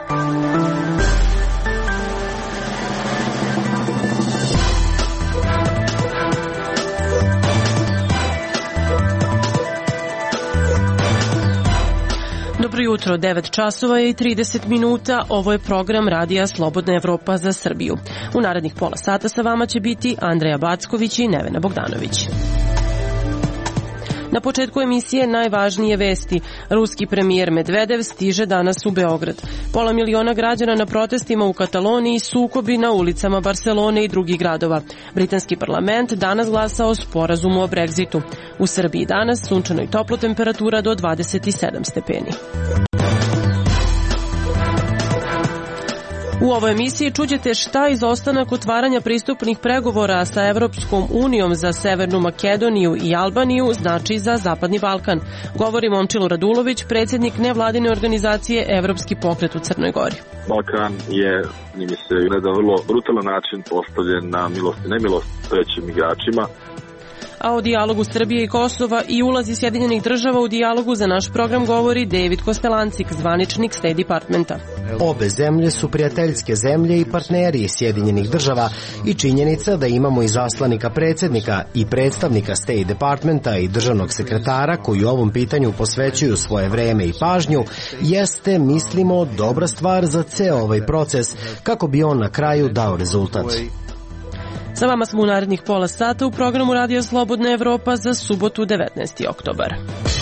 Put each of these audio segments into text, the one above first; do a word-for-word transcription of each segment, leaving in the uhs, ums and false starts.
Dobro jutro, devet časova i trideset minuta. Ovo je program Radija Slobodna Evropa za Srbiju. U narednih pola sata sa vama će biti Andreja Backović i Nevena Bogdanović. Na početku emisije najvažnije vesti. Ruski premijer Medvedev stiže danas u Beograd. Pola miliona građana na protestima u Kataloniji, sukobi na ulicama Barcelone i drugih gradova. Britanski parlament danas glasa o sporazumu o Brexitu. U Srbiji danas sunčano i toplo, temperatura do dvadeset sedam stepeni. U ovoj emisiji čućete šta izostanak otvaranja pristupnih pregovora sa Evropskom unijom za Severnu Makedoniju i Albaniju znači za Zapadni Balkan. Govori Momčilo Radulović, predsjednik nevladine organizacije Evropski pokret u Crnoj Gori. Balkan je, mi se, na jedan vrlo brutalan način postavljen na milost i nemilost trećim igračima. A o dijalogu Srbije i Kosova i ulazi Sjedinjenih država u dijalogu za naš program govori David Kostelancik, zvaničnik State Departmenta. Obe zemlje su prijateljske zemlje i partneri Sjedinjenih država i činjenica da imamo izaslanika predsjednika i predstavnika State Departmenta i državnog sekretara koji ovom pitanju posvećuju svoje vreme i pažnju jeste, mislimo, dobra stvar za ceo ovaj proces kako bi on na kraju dao rezultat. Sa vama smo u narednih pola sata u programu Radija Slobodna Evropa za subotu devetnaesti oktobar.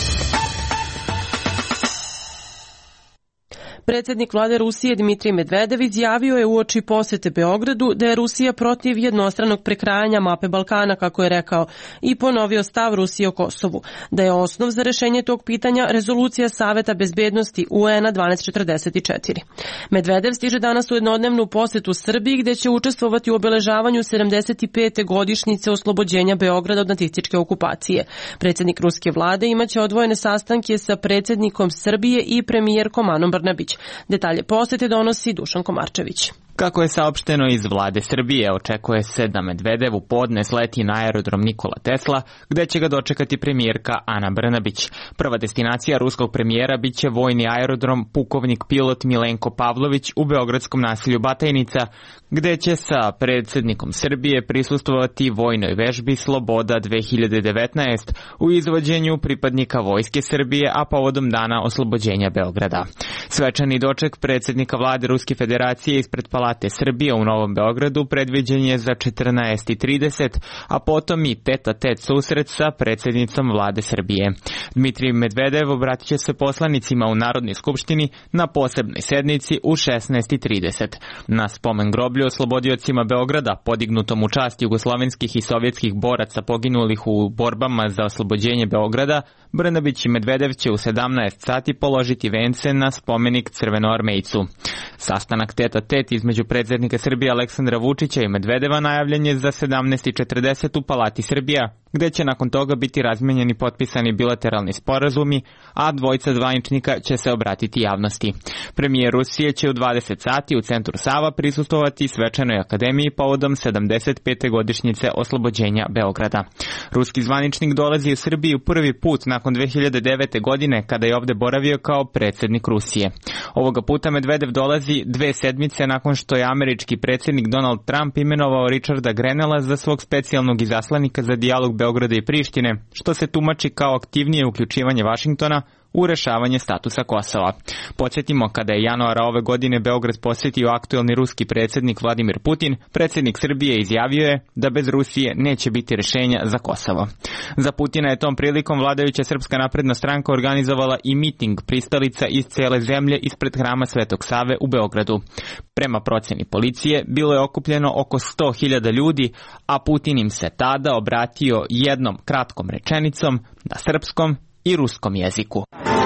Predsjednik vlade Rusije Dmitrij Medvedev izjavio je uoči posete Beogradu da je Rusija protiv jednostranog prekrajanja mape Balkana, kako je rekao, i ponovio stav Rusije o Kosovu, da je osnov za rešenje tog pitanja rezolucija Saveta bezbednosti U N-a dvanaest četrdeset četiri. Medvedev stiže danas u jednodnevnu posetu Srbiji gde će učestvovati u obeležavanju sedamdeset pete godišnjice oslobođenja Beograda od nacističke okupacije. Predsjednik ruske vlade imaće odvojene sastanke sa predsjednikom Srbije i premijerkom Anom Brnabić. Detalje posete donosi Dušan Komarčević. Kako je saopšteno iz vlade Srbije, očekuje se da Medvedev u podne sleti na aerodrom Nikola Tesla, gde će ga dočekati premijerka Ana Brnabić. Prva destinacija ruskog premijera biće vojni aerodrom pukovnik pilot Milenko Pavlović u beogradskom naselju Batajnica, gde će sa predsjednikom Srbije prisustvovati vojnoj vežbi Sloboda dve hiljade devetnaest u izvođenju pripadnika Vojske Srbije, a povodom dana oslobođenja Beograda. Svečani doček predsjednika vlade Ruske federacije ispred Palate Srbije u Novom Beogradu predviđen je za četrnaest i trideset, a potom i tet-a-tet susret sa predsjednicom vlade Srbije. Dmitrij Medvedev obratit će se poslanicima u Narodnoj skupštini na posebnoj sednici u šesnaest i trideset. Na spomen groblju oslobodiocima Beograda, podignutom u čast jugoslovenskih i sovjetskih boraca poginulih u borbama za oslobođenje Beograda, Brnabić i Medvedev će u sedamnaest sati položiti vence na spomenik Crvenoarmejcu. Sastanak tet-a-tet između predsjednika Srbije Aleksandra Vučića i Medvedeva najavljen je za sedamnaest i četrdeset u Palati Srbija, gde će nakon toga biti razmenjeni potpisani bilateralni sporazumi, a dvojica zvaničnika će se obratiti javnosti. Premijer Rusije će u dvadeset sati u centru Sava prisustvovati svečanoj akademiji povodom sedamdeset pete godišnjice oslobođenja Beograda. Ruski zvaničnik dolazi u Srbiju prvi put nakon dve hiljade devete. godine kada je ovde boravio kao predsjednik Rusije. Ovoga puta Medvedev dolazi dve sedmice nakon što je američki predsjednik Donald Trump imenovao Richarda Grenella za svog specijalnog izaslanika za dijalog Beograda i Prištine, što se tumači kao aktivnije uključivanje Vašingtona u rešavanje statusa Kosova. Podsjetimo, kada je januara ove godine Beograd posjetio aktuelni ruski predsjednik Vladimir Putin, predsjednik Srbije izjavio je da bez Rusije neće biti rešenja za Kosovo. Za Putina je tom prilikom vladajuća Srpska napredna stranka organizovala i miting pristalica iz cele zemlje ispred hrama Svetog Save u Beogradu. Prema procjeni policije, bilo je okupljeno oko sto hiljada ljudi, a Putin im se tada obratio jednom kratkom rečenicom na srpskom i ruskom jeziku.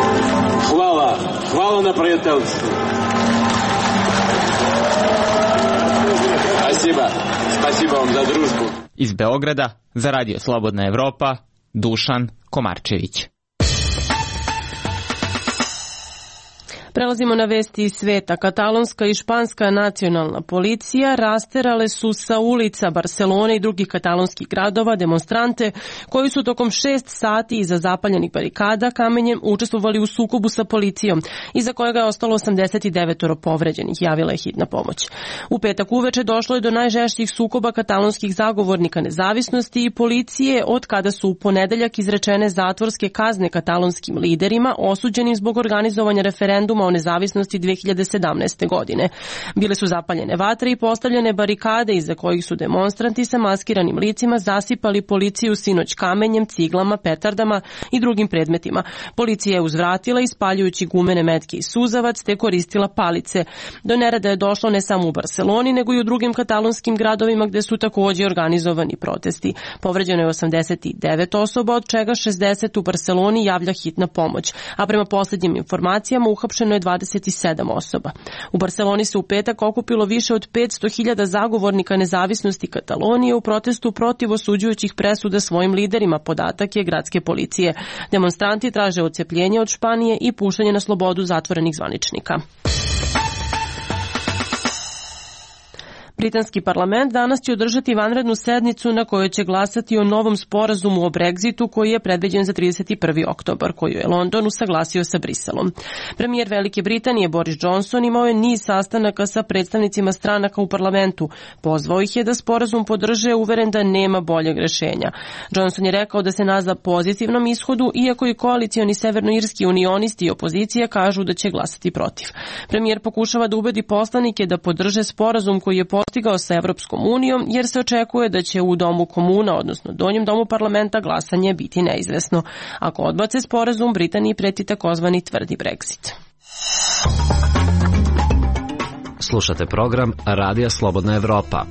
Hvala, hvala na prijateljstvu. Spasiba, spasiba vam za družbu. Iz Beograda, za Radio Slobodna Evropa, Dušan Komarčević. Prelazimo na vesti iz sveta. Katalonska i španska nacionalna policija rasterale su sa ulica Barcelone i drugih katalonskih gradova demonstrante koji su tokom šest sati iza zapaljenih barikada kamenjem učestvovali u sukobu sa policijom, iza kojega je ostalo osamdeset devet povređenih, javila je hitna pomoć. U petak uveče došlo je do najžešćih sukoba katalonskih zagovornika nezavisnosti i policije od kada su u ponedeljak izrečene zatvorske kazne katalonskim liderima osuđenim zbog organizovanja referenduma o nezavisnosti dve hiljade sedamnaeste. godine. Bile su zapaljene vatre i postavljene barikade iza kojih su demonstranti sa maskiranim licima zasipali policiju sinoć kamenjem, ciglama, petardama i drugim predmetima. Policija je uzvratila ispaljujući gumene metke i suzavac te koristila palice. Do nereda je došlo ne samo u Barceloni nego i u drugim katalonskim gradovima gde su takođe organizovani protesti. Povređeno je osamdeset devet osoba, od čega šezdeset u Barceloni, javlja hitna pomoć, a prema poslednjim informacijama uhapšeno je dvadeset sedam osoba. U Barceloni se u petak okupilo više od petsto hiljada zagovornika nezavisnosti Katalonije u protestu protiv osuđujućih presuda svojim liderima, podatak je gradske policije. Demonstranti traže odcepljenje od Španije i puštanje na slobodu zatvorenih zvaničnika. Britanski parlament danas će održati vanrednu sednicu na kojoj će glasati o novom sporazumu o Brexitu koji je predviđen za trideset prvi oktobar, koju je London usaglasio sa Briselom. Premijer Velike Britanije Boris Johnson imao je niz sastanaka sa predstavnicima stranaka u parlamentu. Pozvao ih je da sporazum podrže, uveren da nema boljeg rešenja. Johnson je rekao da se nada pozitivnom ishodu, iako i koalicioni severnoirski unionisti i opozicija kažu da će glasati protiv. Premijer pokušava da ubedi poslanike da podrže sporazum koji je postigao sa Evropskom unijom, jer se očekuje da će u domu komuna, odnosno donjem domu parlamenta, glasanje biti neizvesno. Ako odbace sporazum, Britaniji preti takozvani tvrdi Brexit. Slušate program Radija Slobodna Evropa.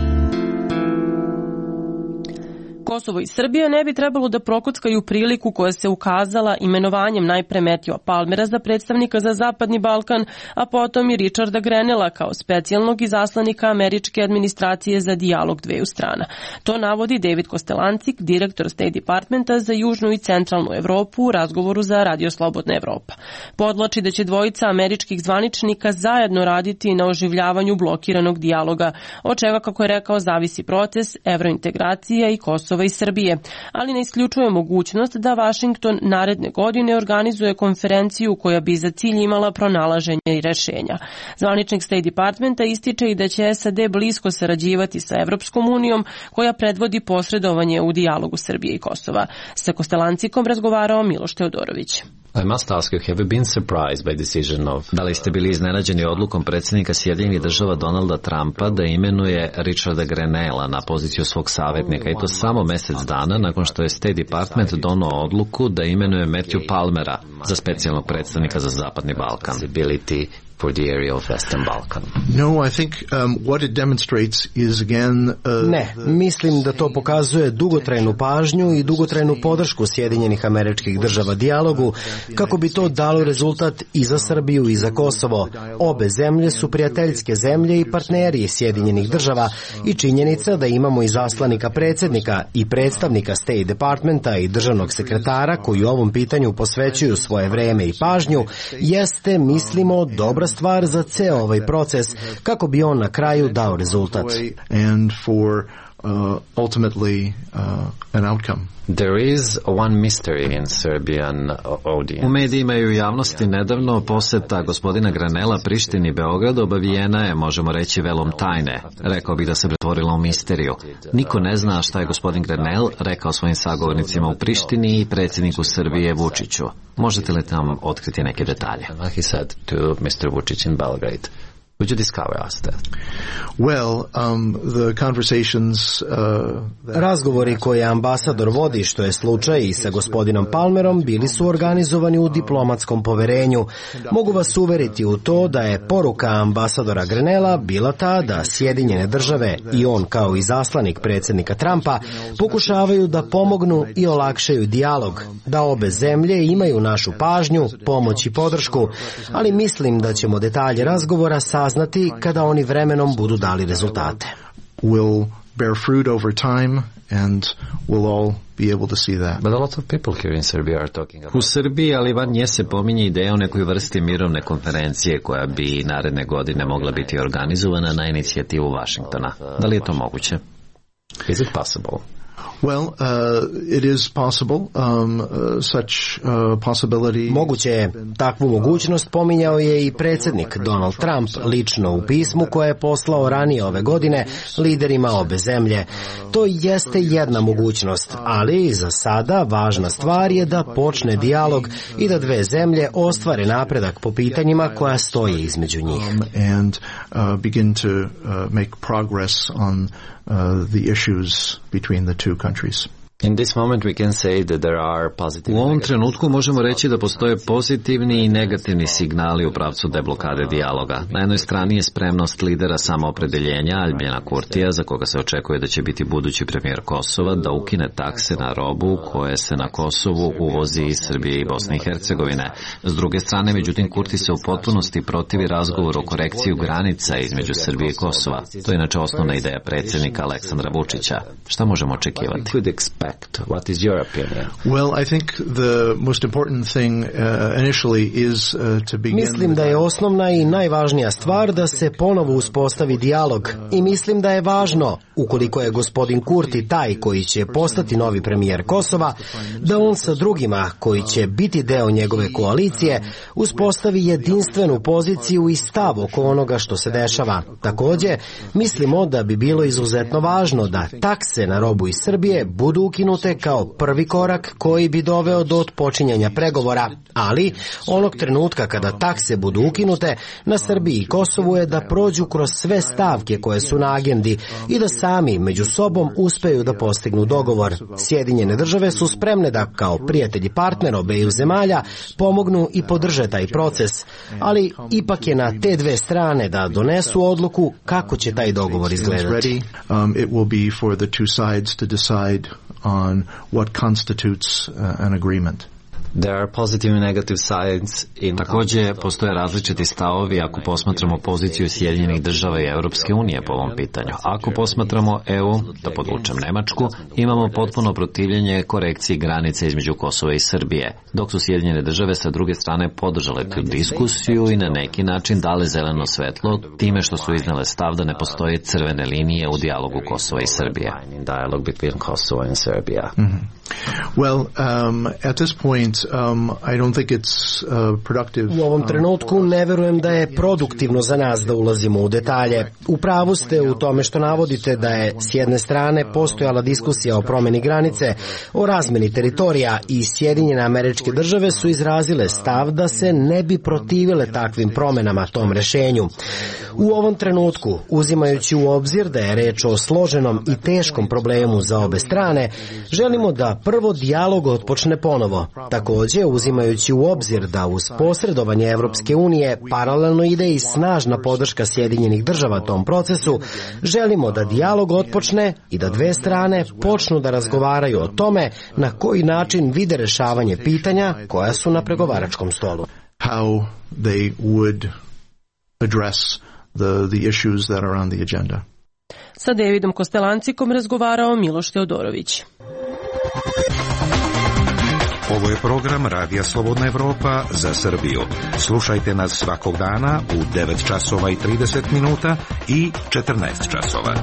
Kosovo i Srbija ne bi trebalo da prokockaju priliku koja se ukazala imenovanjem najpre Matthewa Palmera za predstavnika za Zapadni Balkan, a potom i Richarda Grenella kao specijalnog izaslanika američke administracije za dijalog dveju strana. To navodi David Kostelancik, direktor State Departmenta za Južnu i Centralnu Evropu u razgovoru za Radio Slobodna Evropa. Podvlači da će dvojica američkih zvaničnika zajedno raditi na oživljavanju blokiranog dijaloga, od čega, kako je rekao, zavisi proces evrointegracija i Kosova i Srbije, ali ne isključuje mogućnost da Washington naredne godine organizuje konferenciju koja bi za cilj imala pronalaženje i rešenja. Zvaničnik State Departmenta ističe i da će S A D blisko sarađivati sa Evropskom unijom koja predvodi posredovanje u dijalogu Srbije i Kosova. Sa Kostelancikom razgovarao Miloš Teodorović. I must ask you, have you been surprised by decision of... Da li ste bili iznenađeni odlukom predsjednika Sjedinjenih država Donalda Trumpa da imenuje Richarda Grenella na poziciju svog savjetnika, i to samo mesec dana nakon što je State Department donao odluku da imenuje Matthew Palmera za specijalnog predstavnika za Zapadni Balkan? For the area of Western Balkan. No, I think um, what it demonstrates is again... Uh, ne, mislim da to pokazuje dugotrajnu pažnju i dugotrajnu podršku Sjedinjenih Američkih Država dijalogu, kako bi to dalo rezultat i za Srbiju i za Kosovo. Obe zemlje su prijateljske zemlje i partneri Sjedinjenih Država i činjenica da imamo izaslanika predsjednika i predstavnika State Departmenta i državnog sekretara koji ovom pitanju posvećuju svoje vreme i pažnju, jeste, mislimo, dobra stvar za ceo ovaj proces, kako bi on na kraju dao rezultat. And for uh, ultimately uh, an outcome. There is one mystery in Serbian audience. U medijima i u javnosti nedavno poseta gospodina Grenella Prištini i Beogradu obavijena je, možemo reći, velom tajne. Rekao bih da se pretvorila u misteriju. Niko ne zna šta je gospodin Grenell rekao svojim sagovornicima u Prištini i predsjedniku Srbije Vučiću. Možete li nam otkriti neke detalje? He said to mister Vučić in Belgrade. Would you discover us that? Well, um, the conversations... Uh, that... Razgovori koje ambasador vodi, što je slučaj i sa gospodinom Palmerom, bili su organizovani u diplomatskom poverenju. Mogu vas uveriti u to da je poruka ambasadora Grenella bila ta da Sjedinjene države i on kao izaslanik predsjednika Trumpa pokušavaju da pomognu i olakšaju dijalog, da obe zemlje imaju našu pažnju, pomoć i podršku, ali mislim da ćemo detalje razgovora saznati kada oni vremenom budu dali rezultate. Will bear fruit over time, and we'll all be able to see that. But a lot of people here in Serbia are talking about... U Srbiji, ali van nje se pominje ideja o nekoj vrsti mirovne konferencije koja bi naredne godine mogla biti organizovana na inicijativu Vašingtona. Da li je to moguće? Is it possible? Well, uh, it is possible. Um, uh, such uh, possibility... Moguće je. Takvu mogućnost pominjao je i predsjednik Donald Trump lično u pismu koje je poslao ranije ove godine liderima obe zemlje. To jeste jedna mogućnost, ali za sada važna stvar je da počne dijalog i da dve zemlje ostvare napredak po pitanjima koja stoje između njih. Um, and uh, begin to uh, make progress on Uh, the issues between the two countries. In this moment we can say that there are positive... U ovom trenutku možemo reći da postoje pozitivni i negativni signali u pravcu deblokade dijaloga. Na jednoj strani je spremnost lidera samoopredeljenja Albijana Kurtija, za koga se očekuje da će biti budući premijer Kosova, da ukine takse na robu koje se na Kosovu uvozi iz Srbije i Bosne i Hercegovine. S druge strane, međutim, Kurti se u potpunosti protivi razgovoru o korekciju granica između Srbije i Kosova. To je inače osnovna ideja predsjednika Aleksandra Vučića. Šta možemo očekivati? What is your opinion? Well, I think the most important thing uh, initially is uh, to begin... Mislim da je osnovna i najvažnija stvar da se ponovo uspostavi dijalog i mislim da je važno, ukoliko je gospodin Kurti taj koji će postati novi premijer Kosova, da on sa drugima koji će biti deo njegove koalicije uspostavi jedinstvenu poziciju i stav oko onoga što se dešava. Također, mislimo da bi bilo izuzetno važno da takse na robu iz Srbije budu ukinute kao prvi korak koji bi doveo do otpočinjanja pregovora, ali onog trenutka kada takse budu ukinute, na Srbiji i Kosovu je da prođu kroz sve stavke koje su na agendi i da sami među sobom uspeju da postignu dogovor. Sjedinjene države su spremne da kao prijatelji partner obeju zemalja pomognu i podrže taj proces, ali ipak je na te dve strane da donesu odluku kako će taj dogovor izgledati. Um, it will be for the two sides to decide on what constitutes uh, an agreement. There are positive and negative sides in... Također postoje različiti stavovi ako posmatramo poziciju Sjedinjenih država i Europske unije po ovom pitanju. Ako posmatramo E U, da podvučem Nemačku, imamo potpuno protivljenje korekciji granice između Kosova i Srbije, dok su Sjedinjene države sa druge strane podržale tu diskusiju i na neki način dale zeleno svetlo time što su iznale stav da ne postoje crvene linije u dijalogu Kosova i Srbije. Dialogue between Kosovo and Serbia. Mm-hmm. Well, um, at this point, um, I don't think it's uh, productive. U ovom trenutku ne verujem da je produktivno za nas da ulazimo u detalje. U pravu ste u tome što navodite da je s jedne strane postojala diskusija o promjeni granice, o razmeni teritorija i Sjedinjene Američke Države su izrazile stav da se ne bi protivile takvim promjenama tom rešenju. U ovom trenutku, uzimajući u obzir da je reč o složenom i teškom problemu za obe strane, želimo da prvo dijalog otpočne ponovo. Također, uzimajući u obzir da uz posredovanje Evropske unije paralelno ide i snažna podrška Sjedinjenih država tom procesu, želimo da dijalog otpočne i da dve strane počnu da razgovaraju o tome na koji način vide rešavanje pitanja koja su na pregovaračkom stolu. How they would address the, the issues that are on the agenda. Sa Davidom Kostelancikom razgovarao Miloš Teodorović. Ovo je program Radija Slobodna Evropa za Srbiju. Slušajte nas svakog dana u devet časova i trideset minuta i četrnaest časova.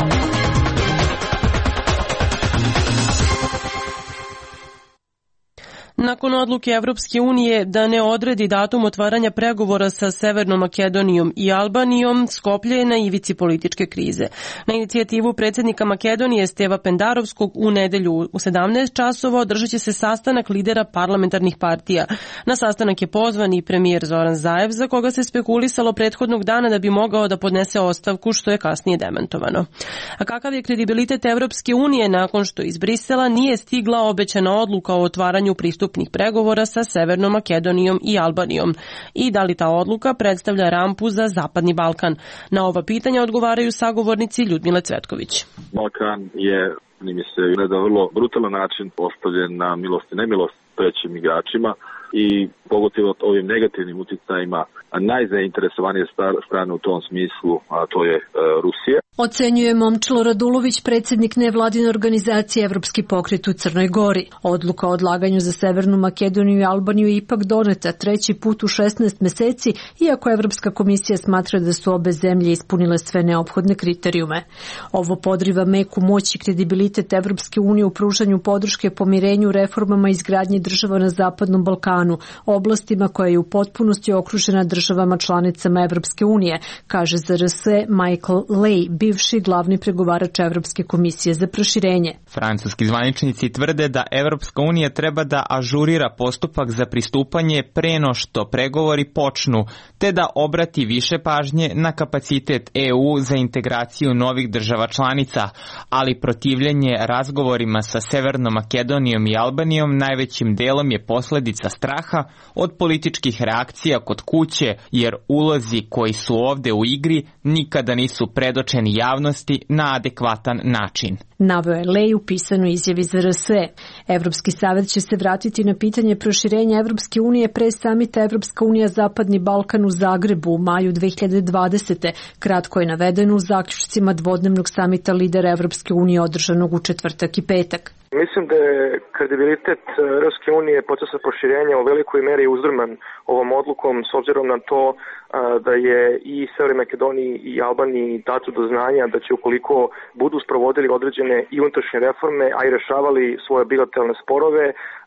Nakon odluke Evropske unije da ne odredi datum otvaranja pregovora sa Severnom Makedonijom i Albanijom, Skoplje je na ivici političke krize. Na inicijativu predsjednika Makedonije Steva Pendarovskog u nedelju u sedamnaest časova održat će se sastanak lidera parlamentarnih partija. Na sastanak je pozvan i premijer Zoran Zaev, za koga se spekulisalo prethodnog dana da bi mogao da podnese ostavku, što je kasnije demantovano. A kakav je kredibilitet Evropske unije nakon što iz Brisela nije stigla obećana odluka o otvaranju pristupnih pregovora sa Severnom Makedonijom i Albanijom i da li ta odluka predstavlja rampu za Zapadni Balkan? Na ova pitanja odgovaraju sagovornici Ljudmile Cvetković. Balkan je, mi se, na vrlo brutalan način postavljen na milost i nemilost trećim igračima, i pogotovo ovim negativnim uticajima najzainteresovanije strane u tom smislu, a to je Rusija. Ocenjuje Momčilo Radulović, predsjednik nevladine organizacije Evropski pokret u Crnoj Gori. Odluka o odlaganju za Severnu Makedoniju i Albaniju je ipak doneta treći put u šesnaest meseci, iako Evropska komisija smatra da su obe zemlje ispunile sve neophodne kriterijume. Ovo podriva meku moć i kredibilitet Evropske unije u pružanju podrške pomirenju, reformama i izgradnji država na Zapadnom Balkanu, oblastima koja je u potpunosti okružena državama članicama Evropske unije, kaže za R S Michael Lay, bivši glavni pregovarač Evropske komisije za proširenje. Francuski zvaničnici tvrde da Evropska unija treba da ažurira postupak za pristupanje pre no što pregovori počnu, te da obrati više pažnje na kapacitet E U za integraciju novih država članica, ali protivljenje razgovorima sa Severnom Makedonijom i Albanijom najvećim delom je posledica straha od političkih reakcija kod kuće, jer ulozi koji su ovde u igri nikada nisu predočeni javnosti na adekvatan način. Naveo je Lej u pisanoj izjavi za R S E. Evropski savjet će se vratiti na pitanje proširenja Evropske unije pre samita Evropska unija Zapadni Balkan u Zagrebu u maju dve hiljade dvadesete. Kratko je navedeno u zaključcima dvodnevnog samita lidera Evropske unije održanog u četvrtak i petak. Mislim da je kredibilitet Evropske unije procesa proširenja u velikoj meri uzdrman ovom odlukom s obzirom na to da je i Severnoj Makedoniji i Albaniji dato do znanja da će ukoliko budu sprovodili određene i unutrašnje reforme, a i rešavali svoje bilateralne sporove,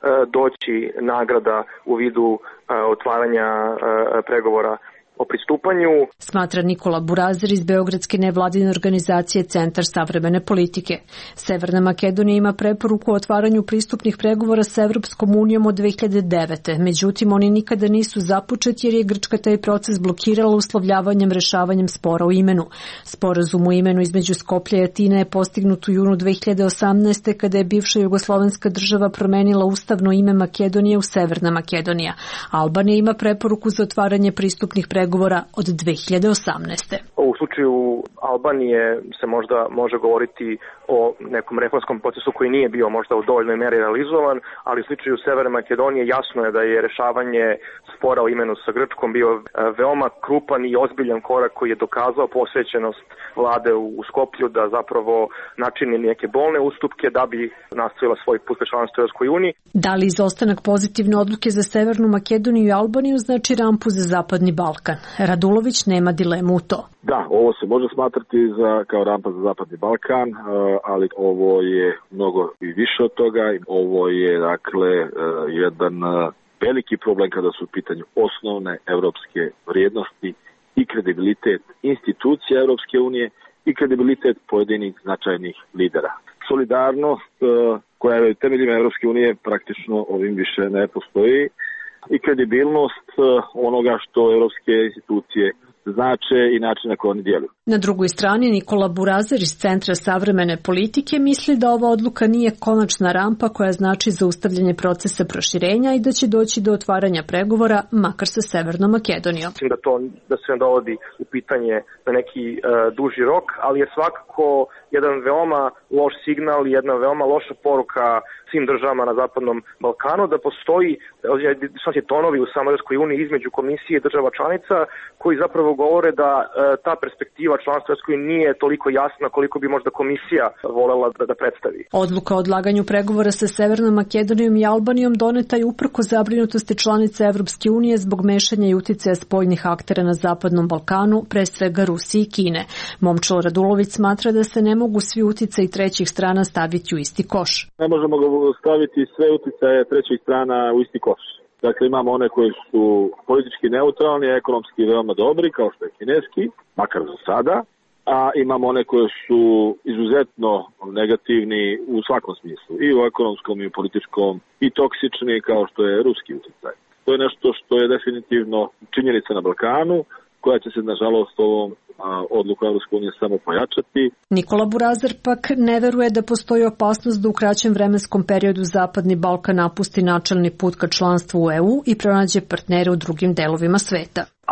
doći nagrada u vidu otvaranja pregovora o pristupanju. Smatra Nikola Burazer iz beogradske nevladine organizacije Centar savremene politike. Severna Makedonija ima preporuku o otvaranju pristupnih pregovora sa Evropskom unijom od dve hiljade devete. Međutim, oni nikada nisu započeti jer je Grčka taj proces blokirala uslovljavanjem rešavanjem spora o imenu. Sporazum o imenu između Skoplja i Atine je postignut u junu dve hiljade osamnaeste. kada je bivša jugoslovenska država promenila ustavno ime Makedonije u Severna Makedonija. Albanija ima preporuku za otvaranje pristupnih pregovora pregovora od dve hiljade osamnaeste. U slučaju Albanije se možda može govoriti o nekom reformskom procesu koji nije bio možda u dovoljnoj meri realizovan, ali u slučaju Severne Makedonije jasno je da je rešavanje spora o imenu sa Grčkom bio veoma krupan i ozbiljan korak koji je dokazao posvećenost vlade u Skoplju da zapravo načini neke bolne ustupke da bi nastavila svoj put ka članstvu u Evropskoj uniji. Da li izostanak pozitivne odluke za Severnu Makedoniju i Albaniju znači rampu za Zapadni Balkan? Radulović nema dilemu u to. Da, ovo se može smatrati za, kao rampa za Zapadni Balkan, ali ovo je mnogo i više od toga. Ovo je, dakle, jedan veliki problem kada su u pitanju osnovne evropske vrijednosti i kredibilitet institucija Evropske unije i kredibilitet pojedinih značajnih lidera. Solidarnost koja je u temeljima Evropske unije praktično ovim više ne postoji i kredibilnost onoga što evropske institucije znače i način na koji oni djeluju. Na drugoj strani Nikola Burazer iz Centra savremene politike misli da ova odluka nije konačna rampa koja znači zaustavljanje procesa proširenja i da će doći do otvaranja pregovora makar sa Severnom Makedonijom. Mislim da to da se ne dovodi u pitanje na neki uh, duži rok, ali je svakako jedan veoma loš signal i jedna veoma loša poruka svim državama na Zapadnom Balkanu da postoji znači, tonovi u samoj Evropskoj uniji između komisije i država članica koji zapravo govore da uh, ta perspektiva članstva Evropskoj nije toliko jasna koliko bi možda komisija volela da, da predstavi. Odluka o odlaganju pregovora sa Severnom Makedonijom i Albanijom doneta je uprko zabrinutosti članica Evropske unije zbog mešanja i uticaja spoljnih aktera na Zapadnom Balkanu, pre svega Rusije i Kine. Momčilo Radulović smatra da se ne mogu svi uticaji trećih strana staviti u isti koš. Ne možemo staviti sve uticaje trećih strana u isti koš. Dakle, imamo one koji su politički neutralni, ekonomski veoma dobri, kao što je kineski, makar za sada, a imamo one koje su izuzetno negativni u svakom smislu, i u ekonomskom i u političkom, i toksični kao što je ruski utjecaj. To je nešto što je definitivno činjenica na Balkanu, koja će se, nažalost, ovom odluku Evropske unije samo pojačati. Nikola Burazer pak ne veruje da postoji opasnost da u kraćem vremenskom periodu Zapadni Balkan napusti načelni put ka članstvu u E U i pronađe partnere u drugim delovima sveta.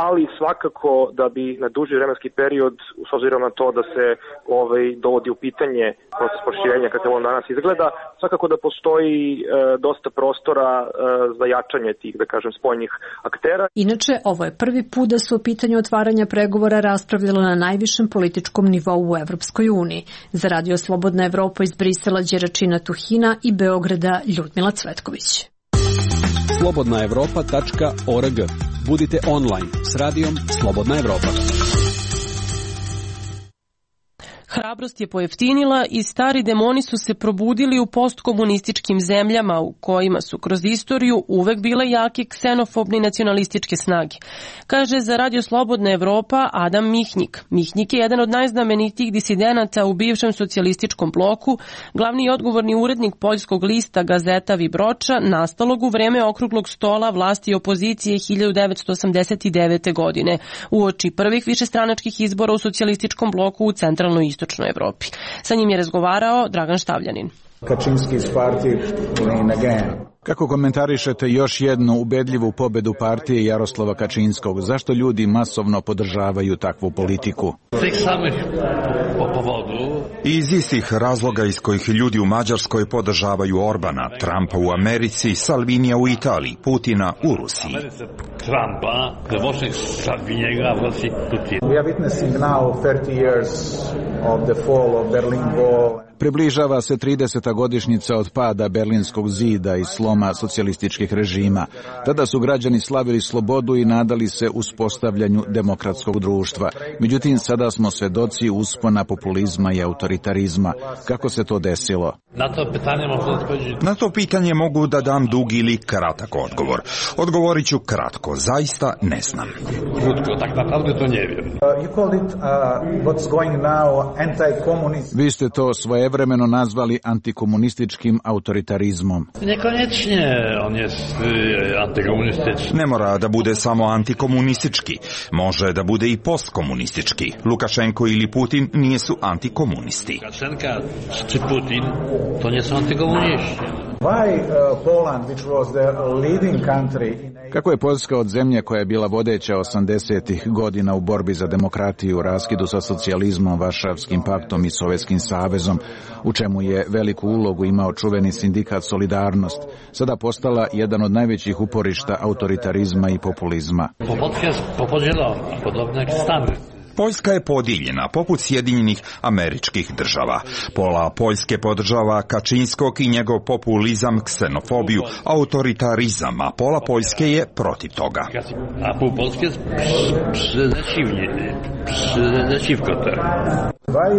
ali svakako da bi na duži vremenski period, s obzirom na to da se ovaj, dovodi u pitanje proces proširenja kakav on danas izgleda, svakako da postoji e, dosta prostora e, za jačanje tih, da kažem, spoljnih aktera. Inače, ovo je prvi put da su o pitanju otvaranja pregovora raspravljalo na najvišem političkom nivou u Evropskoj uniji. Za Radio Slobodna Evropa iz Brisela Đeračina Tuhina i Beograda Ljudmila Cvetković. slobodna evropa tačka org. Budite online s radijom Slobodna Evropa. Hrabrost je pojeftinila i stari demoni su se probudili u postkomunističkim zemljama u kojima su kroz istoriju uvek bile jake ksenofobne i nacionalističke snage. Kaže za Radio Slobodna Evropa Adam Mihnjik. Mihnjik je jedan od najznamenitijih disidenata u bivšem socijalističkom bloku, glavni i odgovorni urednik poljskog lista Gazeta Vibroča, nastalog u vreme okruglog stola vlasti i opozicije hiljadu devetsto osamdeset devete. godine, uoči prvih višestranačkih izbora u socijalističkom bloku u centralnoj istočnoj Evropi. Sa njim je razgovarao Dragan Štavljanin. Kaczynski's party win again. Kako komentarišete još jednu ubedljivu pobedu partije Jaroslava Kačinskog? Zašto ljudi masovno podržavaju takvu politiku? Iz istih razloga iz kojih ljudi u Mađarskoj podržavaju Orbana, Trumpa u Americi, Salvinija u Italiji, Putina u Rusiji. Trumpa, Salvinija u Rusiji, Putina. We are witnessing now thirty years of the fall of Berlin Wall. Približava se trideseta godišnjica od pada Berlinskog zida i sloma socijalističkih režima. Tada su građani slavili slobodu i nadali se uspostavljanju demokratskog društva. Međutim, sada smo svedoci uspona populizma i autoritarizma. Kako se to desilo? Na to pitanje, Na to pitanje mogu da dam dugi ili kratak odgovor. Odgovorit ću kratko, zaista ne znam. Kratko, tak naprawdę to ne vjerujem. You call it uh, what's going now anti-communist. Vi ste to svojevremeno nazvali antikomunističkim autoritarizmom. Nekoniecznie on jest antikomunistički. Ne mora da bude samo antikomunistički, može da bude i postkomunistički. Lukašenko ili Putin nisu antikomunisti. Lukašenka czy Putin to nie są antykomuniści. Why uh, Poland, which was the leading country in... Kako je Poljska od zemlje koja je bila vodeća osamdesetih godina u borbi za demokratiju, raskidu sa socijalizmom, Varšavskim paktom i Sovjetskim savezom, u čemu je veliku ulogu imao čuveni sindikat Solidarnost, sada postala jedan od najvećih uporišta autoritarizma i populizma. Podobne Stany. Poljska je podijeljena, poput Sjedinjenih Američkih država. Pola Poljske podržava Kačinskog i njegov populizam, ksenofobiju, autoritarizam, a pola Poljske je protiv toga. A pol Poljske przeciwko temu.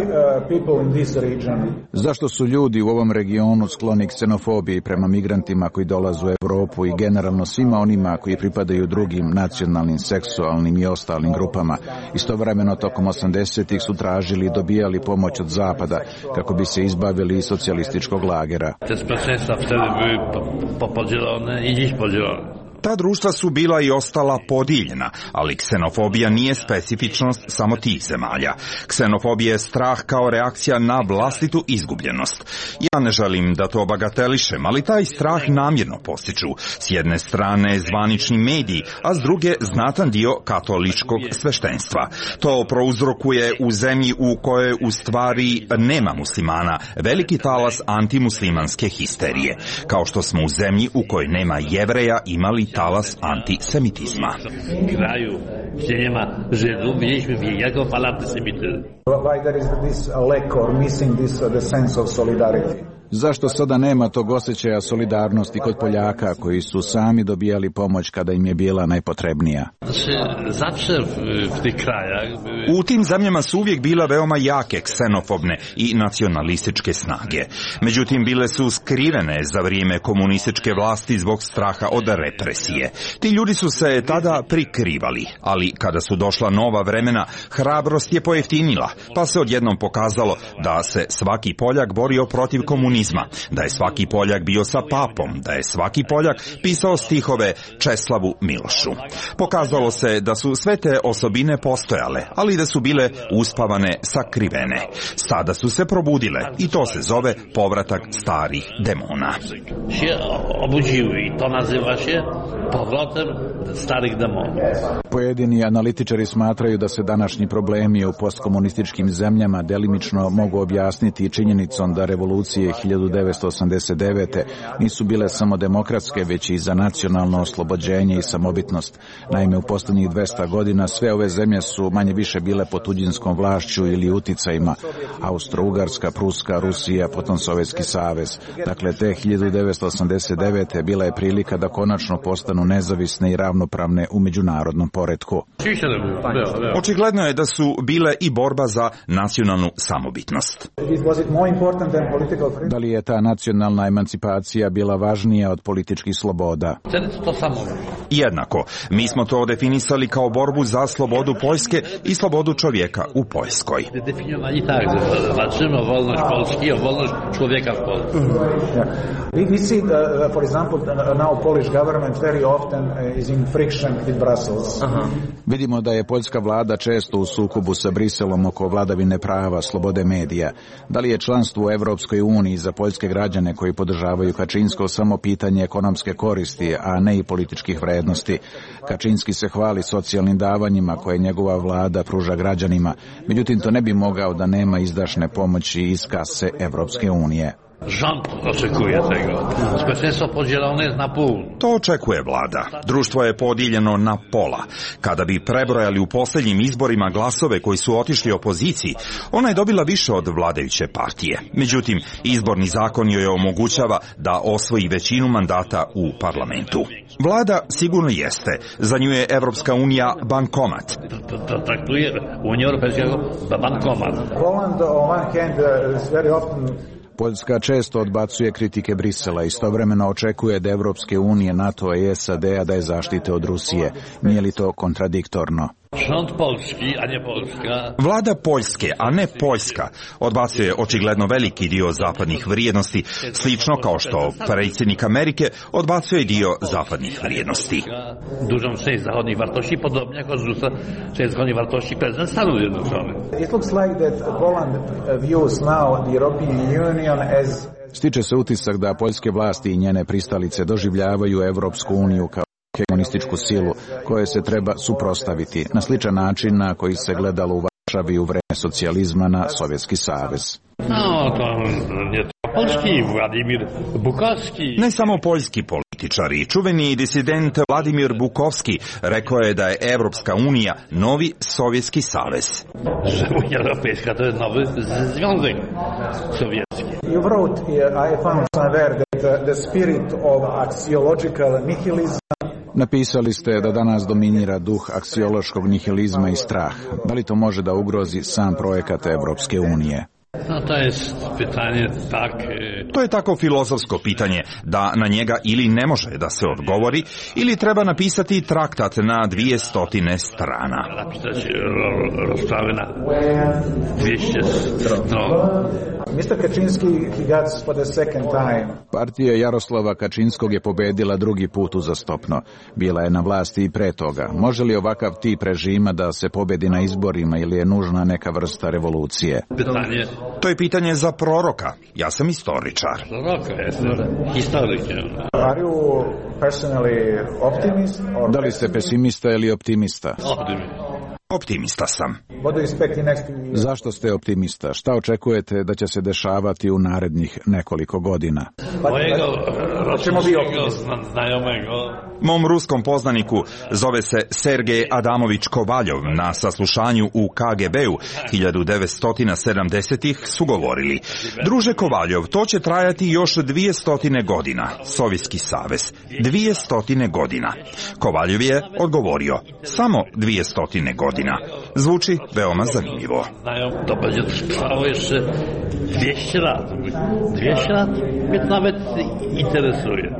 Zašto su ljudi u ovom regionu skloni ksenofobiji prema migrantima koji dolaze u Evropu i generalno svima onima koji pripadaju drugim nacionalnim, seksualnim i ostalim grupama? Istovremeno tokom osamdesetih su tražili i dobijali pomoć od Zapada kako bi se izbavili iz socijalističkog lagera. Te społeczeństwa wtedy były podzielone i dziś podzielone. Ta društva su bila i ostala podijeljena, ali ksenofobija nije specifičnost samo tih zemalja. Ksenofobija je strah kao reakcija na vlastitu izgubljenost. Ja ne želim da to bagatelišem, ali taj strah namjerno postiču. S jedne strane zvanični mediji, a s druge znatan dio katoličkog sveštenstva. To prouzrokuje u zemlji u kojoj u stvari nema muslimana veliki talas antimuslimanske histerije, kao što smo u zemlji u kojoj nema Jevreja imali talas antisemitizma. Kraju gdje nema Židów, mieliśmy wielkiego fala antysemityzmu. Why there is this lack or missing this the sense of solidarity? Zašto sada nema tog osjećaja solidarnosti kod Poljaka koji su sami dobijali pomoć kada im je bila najpotrebnija? U tim zemljama su uvijek bila veoma jake ksenofobne i nacionalističke snage. Međutim, bile su skrivene za vrijeme komunističke vlasti zbog straha od represije. Ti ljudi su se tada prikrivali, ali kada su došla nova vremena, hrabrost je pojeftinila, pa se odjednom pokazalo da se svaki Poljak borio protiv komunizma komunizma, da je svaki Poljak bio sa papom, da je svaki Poljak pisao stihove Česlavu Milošu. Pokazalo se da su sve te osobine postojale, ali da su bile uspavane, sakrivene. Sada su se probudile i to se zove povratak starih demona. I to nazywa się powrotem starych demonów. Pojedini analitičari smatraju da se današnji problemi u postkomunističkim zemljama delimično mogu objasniti činjenicom da revolucije hiljadu devetsto osamdeset devete. nisu bile samo demokratske, već i za nacionalno oslobođenje i samobitnost. Naime, u posljednjih dvesta godina sve ove zemlje su manje više bile pod tuđinskom vlašću ili uticajima. Austro-Ugarska, Pruska, Rusija, potom Sovjetski savez. Dakle, te hiljadu devetsto osamdeset devete. bila je prilika da konačno postanu nezavisne i ravnopravne u međunarodnom poretku. Očigledno je da su bile i borba za nacionalnu samobitnost. Da li je ta nacionalna emancipacija bila važnija od političkih sloboda? Jednako, mi smo to definisali kao borbu za slobodu Poljske i slobodu čovjeka u Poljskoj. We see, uh, for example, now Polish government very often is in friction with Brussels. Uh-huh. Vidimo da je poljska vlada često u sukobu sa Briselom oko vladavine prava, slobode medija. Da li je članstvo u Evropskoj uniji za poljske građane koji podržavaju Kačinsko samo pitanje ekonomske koristi, a ne i političkih vrednosti? Kačinski se hvali socijalnim davanjima koje njegova vlada pruža građanima, međutim to ne bi mogao da nema izdašne pomoći iz kase Evropske unije. Rząd oczekuje tego. Społeczeństwo podzielone jest na pół. To očekuje vlada. Društvo je podijeljeno na pola. Kada bi prebrojali u posljednjim izborima glasove koji su otišli opoziciji, ona je dobila više od vladajuće partije. Međutim, izborni zakon joj omogućava da osvoji većinu mandata u parlamentu. Vlada sigurno jeste. Za nju je Evropska unija bankomat. Traktuje Uniję Europejską za bankomat. Poland on one hand is very often Poljska često odbacuje kritike Brisela, istovremeno očekuje da Evropske unije, NATO i S A D-a da je zaštite od Rusije. Nije li to kontradiktorno? Rząd polski, a nie Polska. Vlada Poljske, a ne Poljska, odbacuje očigledno veliki dio zapadnih vrijednosti, slično kao što predsjednik Amerike odbacuje dio zapadnih vrijednosti. Dużą część zachodnich wartości, podobnie jak odrzuca część zachodnich wartości prezydent Stanów Zjednoczonych. It looks like that Poland views now the European Union as Stiče se utisak da poljske vlasti i njene pristalice doživljavaju Evropsku uniju kao komunističku silu koje se treba suprotstaviti na sličan način na koji se gledalo u Varšavi u vreme socijalizma na Sovjetski savez. No, to nie polski Vladimir Bukovski. Ne samo poljski političari. Čuveni disident Vladimir Bukovski rekao je da je Evropska unija novi Sovjetski savez. Unia Europejska to je novi związek sovjetski. You wrote, I found somewhere that the spirit of axiological nihilism. Napisali ste da danas dominira duh aksiološkog nihilizma i strah. Da li to može da ugrozi sam projekat Evropske unije? No, to je pitanje tak... To je tako filozofsko pitanje da na njega ili ne može da se odgovori, ili treba napisati traktat na dvije stotine strana. Napisati rasprave na dvjesto strana. mister Kaczynski, he got for the second time. Partija Jaroslava Kačinskog je pobedila drugi put uzastopno. Bila je na vlasti i pre toga. Može li ovakav tip režima da se pobedi na izborima ili je nužna neka vrsta revolucije? Pitanje. To je pitanje za proroka. Ja sam istoričar. Proroka, jesam historik. Are you personally optimist? Or da li ste pesimista ili optimista? Optimist. Optimista sam. What do you expect in next few years? Zašto ste optimista? Šta očekujete da će se dešavati u narednih nekoliko godina? Mojego ruskog znajomego. Mom ruskom poznaniku zove se Sergej Adamović Kovaljov. Na saslušanju u K G B-u hiljadu devetsto sedamdesetih su govorili: druže Kovaljov, to će trajati još dvije stotine godina. Sovjetski savez. Dvije stotine godina. Kovaljov je odgovorio: samo dvije stotine godina. Zvuči veoma zanimljivo. To będzie trwało jeszcze dwieście lat. dwieście lat mnie nawet interesuje.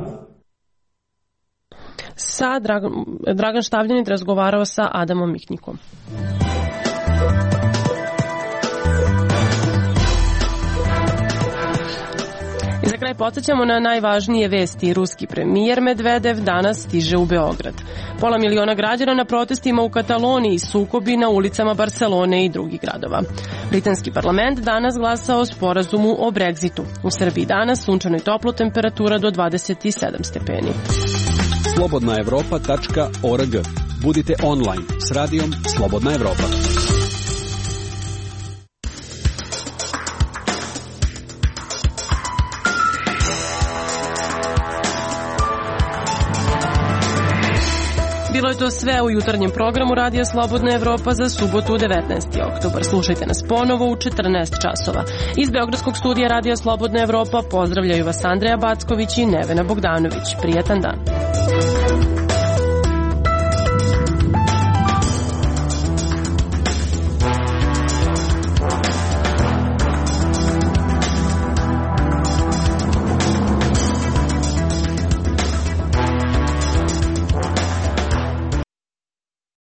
Sa Dragan, Dragan Štavljanit razgovarao sa Adamom Mihnikom. Za kraj podsjećamo na najvažnije vesti. Ruski premijer Medvedev danas stiže u Beograd. Pola miliona građana na protestima u Kataloniji, sukobi na ulicama Barcelone i drugih gradova. Britanski parlament danas glasa o sporazumu o Brexitu. U Srbiji danas sunčano i toplo, temperatura do dvadeset sedam stepeni. slobodna evropa tačka org. Budite online s radijom Slobodna Evropa. Bilo je to sve u jutarnjem programu Radija Slobodna Evropa za subotu devetnaesti oktobar. Slušajte nas ponovo u četrnaest časova. Iz Beogradskog studija Radija Slobodna Evropa pozdravljaju vas Andreja Backović i Nevena Bogdanović. Prijetan dan.